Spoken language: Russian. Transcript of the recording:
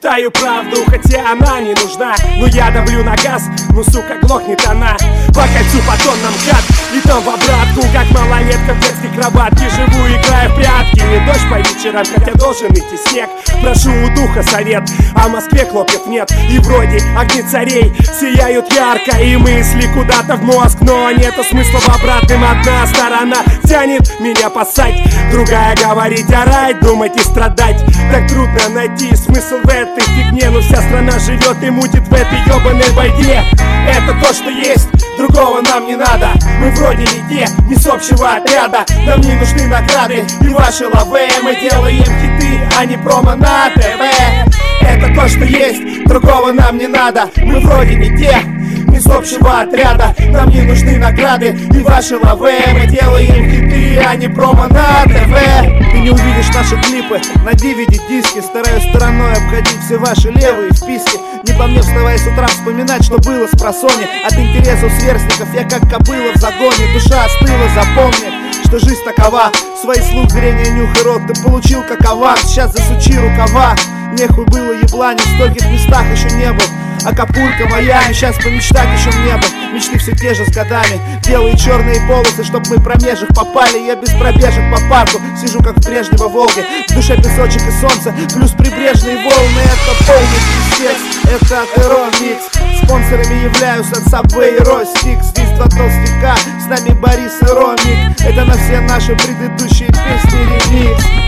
Читаю правду, хотя она не нужна. Но я давлю на газ, ну сука, глохнет она. По кольцу потом нам кат, и там в обратку. Как малолетка в детской кроватке живу, играя в прятки. Не дождь по вечерам, хотя должен идти снег. Прошу у духа совет, а в Москве хлопьев нет. И вроде огни царей сияют ярко, и мысли куда-то в мозг, но нету смысла в обратном. Одна сторона тянет меня поссать, другая говорить, орать, думать и страдать. Так трудно найти смысл в этой фигне, но вся страна живет и мутит в этой ебаной войне. Это то, что есть, другого нам не надо. Мы вроде не те, не с общего отряда. Нам не нужны награды и ваши лавы. Мы делаем хиты, а не промо на ТВ. Это то, что есть, другого нам не надо. Мы вроде не те, не с общего отряда. Нам не нужны награды и ваши лавы. Мы делаем хиты, а не промо на ТВ. Ты не увидишь наши клипы на DVD-диске. Стараюсь стороной обходить все ваши левые вписки. Не по мне вставай с утра вспоминать, что было с просони. От интересов сверстников я как кобыла в загоне. Душа остыла, запомни, что жизнь такова. Свои слух, зрение, нюх и рот ты получил как аванс. Сейчас засучи рукава. Нехуй было еблани, в стольких местах еще не был. Акапулько, Майами, сейчас помечтать еще мне бы. Мечты все те же с годами. Белые черные полосы, чтоб мы промеж их попали. Я без пробежек по парку сижу как в Брежнево Волге. В душе песочек и солнце, плюс прибрежные волны. Это полный пиздец, это Террор Микс. Спонсорами являются Subway и Ростикс. Здесь два толстяка, с нами Борис и Ромик. Это на все наши предыдущие песни ремикс.